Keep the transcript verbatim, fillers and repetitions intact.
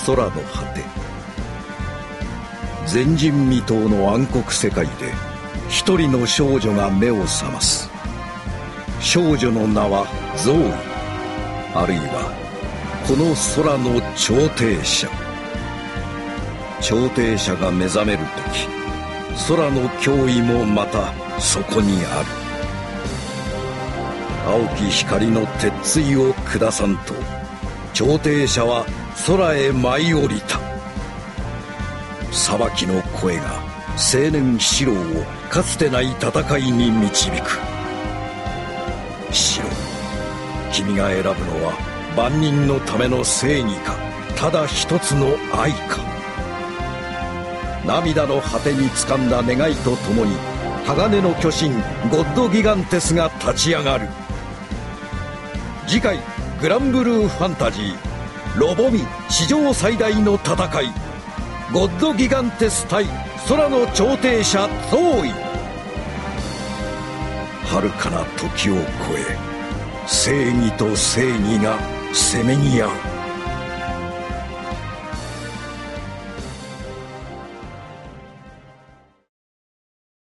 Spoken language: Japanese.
空の果て。前人未到の暗黒世界で一人の少女が目を覚ます。少女の名はゾーイ、あるいはこの空の調停者。調停者が目覚める時、空の脅威もまたそこにある。青き光の鉄槌を下さんと、調停者は空へ舞い降りた。裁きの声が青年シローをかつてない戦いに導く。シロー、君が選ぶのは万人のための正義か、ただ一つの愛か。涙の果てに掴んだ願いとともに、鋼の巨神ゴッドギガンテスが立ち上がる。次回グランブルーファンタジー、ロボミ史上最大の戦い、ゴッドギガンテス対空の調停者ゾーイ。遥かな時を超え、正義と正義がせめぎ合う。